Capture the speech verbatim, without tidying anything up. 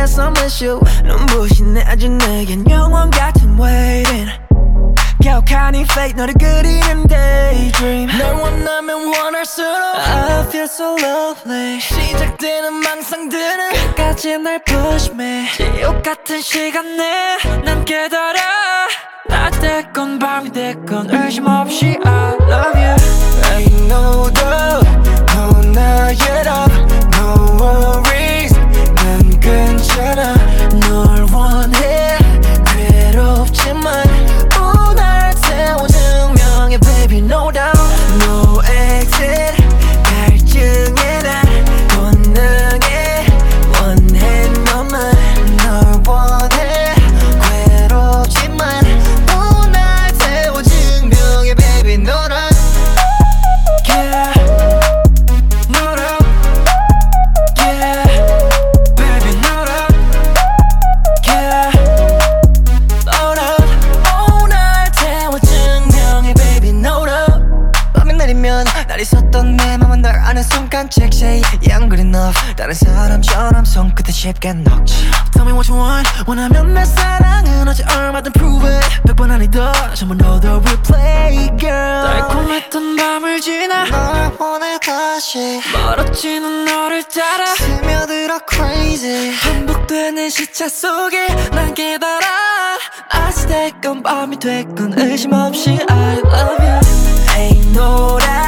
guess I miss you. 눈부신 아주 내겐 영원 같은 waiting. 격한 이 fate 너를 그리는 daydream. 널 원하면 원할수록 I feel so lovely. 시작되는 망상들은 끝까지 날 push me. 지옥 같은 시간 내 난 깨달아. 낮 됐건 밤이 됐건 의심 없이 I love you. Ain't no doubt 너 나의 love. No worries 난 괜찮아. 널 원해 괴롭지만 날 태워 증명해 baby no doubt. No exit 갈증에 날 본능해 원해 너만. 널 원해 괴롭지만 또 날 태워 증명해 baby no doubt. Yeah no doubt. Yeah baby no doubt. Yeah no doubt. Oh 날 태워 증명해 baby no doubt. 밤이 내리면 날 있었던 내 맘은 널 아는 순간 check say yeah I'm good enough. 다른 사람처럼 손끝에 쉽게 녹지. Tell me what you want. 원하면 내 사랑은 어제 얼마든 prove it. 백 번 아니더 전부 너도 replay girl. 달콤했던 밤을 지나 널 보내 다시 멀어지는 너를 따라 스며들어 crazy. 반복되는 시차 속에 난 깨달아. 아직 됐건 밤이 됐건 의심 없이 I love you. Ain't no doubt